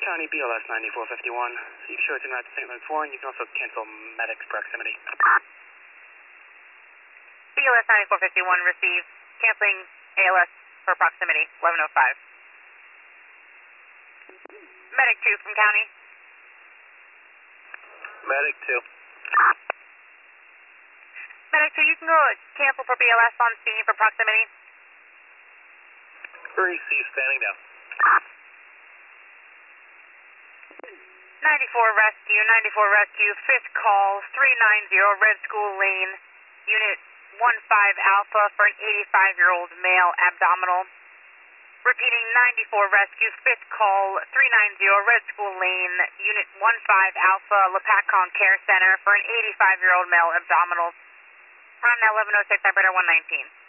County BLS 9451. You can show it's en route to St. Louis 4, and you can also cancel medics proximity. BLS 9451 received. Canceling ALS for proximity, 1105. Medic 2 from County. Medic 2. Medic 2, you can go cancel for BLS on scene for proximity. Receive, standing down. 94 rescue, fifth call, 390 Red School Lane, unit 15 Alpha for an 85-year-old male abdominal. Repeating, 94 rescue, fifth call, 390 Red School Lane, unit 15 Alpha, Lepacon Care Center for an 85-year-old male abdominal. Run 1106, operator 119.